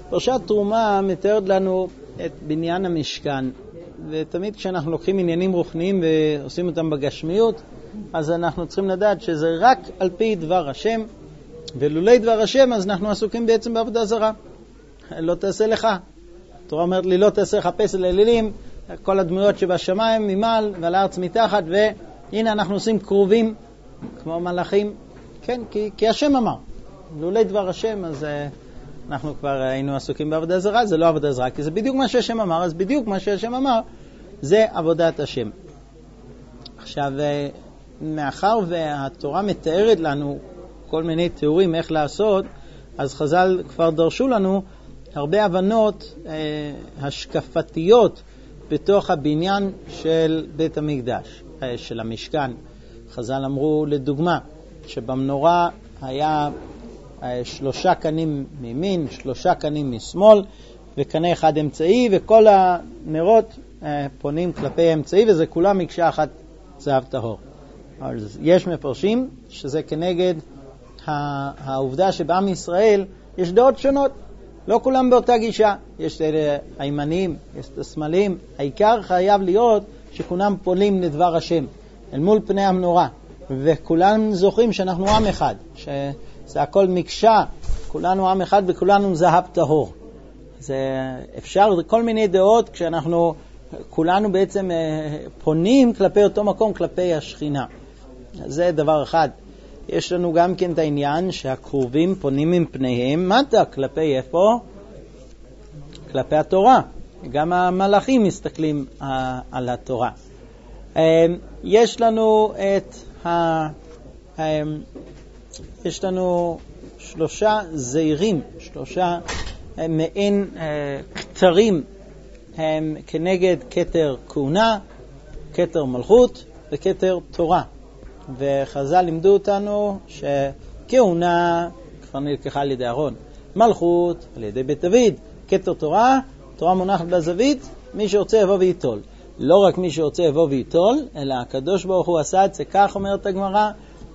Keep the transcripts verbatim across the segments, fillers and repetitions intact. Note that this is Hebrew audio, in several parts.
פרשת תרומה מתארת לנו את בניין המשכן, ותמיד כשאנחנו לוקחים עניינים רוחניים ועושים אותם בגשמיות, אז אנחנו צריכים לדעת שזה רק על פי דבר השם, ולולי דבר השם אז אנחנו עסוקים בעצם בעבודה זרה. לא תעשה לך. התורה אומרת לי לא תעשה לך פסל אלילים, כל הדמויות שבשמיים ממעל ועל הארץ מתחת, והנה אנחנו עושים קרובים כמו מלאכים, כן, כי, כי השם אמר. לולי דבר השם אז uh, אנחנו כבר היינו עסוקים בעבודה זרה, זה לא עבודה זרה, כי זה בדיוק מה שהשם אמר, אז בדיוק מה שהשם אמר זה עבודת השם. עכשיו, מאחר והתורה מתארת לנו כל מיני תיאורים איך לעשות, אז חז"ל כבר דרשו לנו הרבה הבנות אה, השקפתיות בתוך הבניין של בית המקדש, אה, של המשכן. חז"ל אמרו לדוגמה שבמנורה היה אה, שלושה קנים מימין, שלושה קנים משמאל, וקנה אחד אמצעי, וכל הנרות אה, פונים כלפי האמצעי, וזה כולם מקשה אחת זהב טהור. אז יש מפרשים שזה כנגד העובדה שבעם ישראל יש דעות שונות, לא כולם באותה גישה, יש את הימניים, יש את השמאליים, העיקר חייב להיות שכולם פונים לדבר השם אל מול פני המנורה, וכולם זוכרים שאנחנו עם אחד, שזה הכל מקשה, כולנו עם אחד וכולנו זהב טהור. זה אפשר כל מיני דעות כשאנחנו כולנו בעצם פונים כלפי אותו מקום, כלפי השכינה. זה דבר אחד. יש לנו גם כן את העניין שהקרובים פונים עם פניהם מטה, כלפי איפה? כלפי התורה. גם המלאכים מסתכלים על התורה. יש לנו את ה... יש לנו שלושה זעירים, שלושה מעין כתרים הם כנגד כתר כהונה, כתר מלכות וכתר תורה. וחז"ל לימדו אותנו שכהונה כבר נלקחה על ידי אהרון, מלכות על ידי בית דוד, כתר תורה, תורה מונחת בזווית, מי שרוצה יבוא ויטול. לא רק מי שרוצה יבוא ויטול, אלא הקדוש ברוך הוא עשה את זה, כך אומרת הגמרא,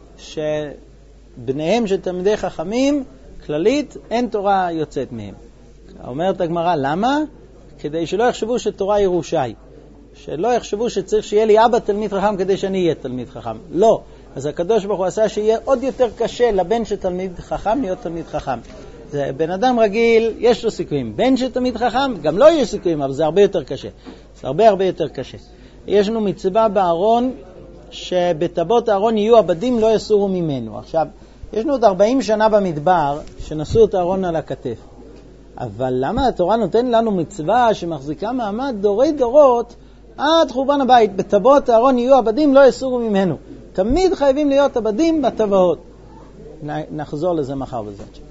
שבניהם של תלמידי חכמים, כללית, אין תורה יוצאת מהם. אומרת הגמרא, למה? כדי שלא יחשבו שתורה ירושי. שלא יחשבו שצריך שיהיה לי אבא תלמיד חכם כדי שאני אהיה תלמיד חכם. לא. אז הקדוש ברוך הוא עשה שיהיה עוד יותר קשה לבן של תלמיד חכם להיות תלמיד חכם. זה בן אדם רגיל, יש לו סיכויים. בן של תלמיד חכם, גם לא יש סיכויים, אבל זה הרבה יותר קשה. זה הרבה הרבה יותר קשה. יש לנו מצווה בארון, שבטבות הארון יהיו עבדים, לא יסורו ממנו. עכשיו, יש לנו עוד ארבעים שנה במדבר, שנשאו את הארון על הכתף. אבל למה התורה נותן לנו מצווה שמחזיקה מעמד דורי דורות, עד חורבן הבית, בטבות הארון יהיו עבדים, לא יסורו ממנו. תמיד חייבים להיות עבדים בטבעות. נחזור לזה מחר בזאת.